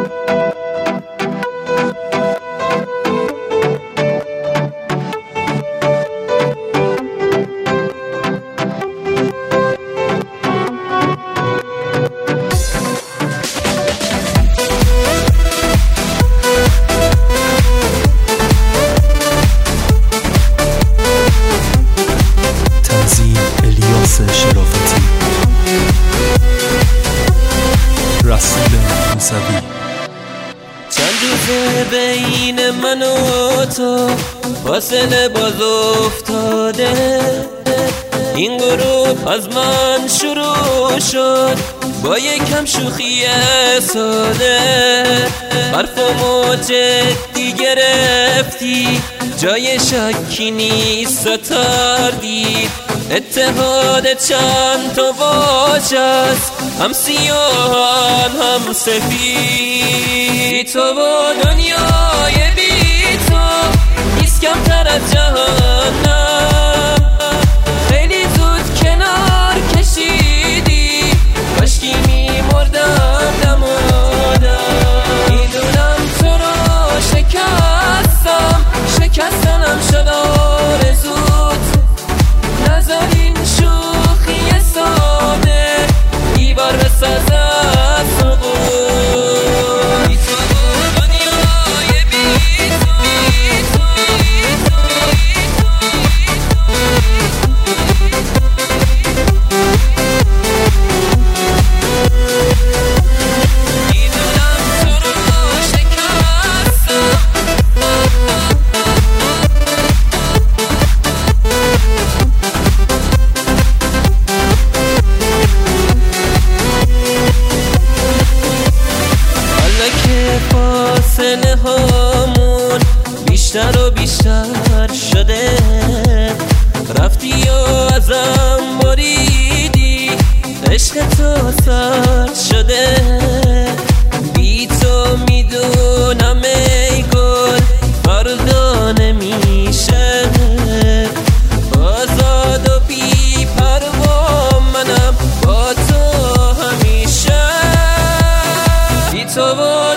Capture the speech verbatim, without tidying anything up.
شرافتی رسول موسوی. چند روزه بین من و تو فاصله باز افتاده، این گروه از من شروع شد با یکم شوخی ساده. حرفمو جدی گرفتی، جای شکی نیست ستاردی. اتحاد چند تا واژه است، هم سیاهان هم سفید. تو و دنیای بی تو نیست کمتر از جهنم. خیلی زود کنار کشیدی، کاشکی میمردم نمادم. میدونم تو رو شکستم، شکستنم شد آرزوت. نذار این شوخی ساده دیوار بساز از سقوط. فاصله هامون بیشتر و بیشتر شده، رفتی و ازم بریدی، عشق تو سرد شده. بی تو میدونم ای گل فردا نمیشه، آزاد و بی پروا منم با تو همیشه. بی تو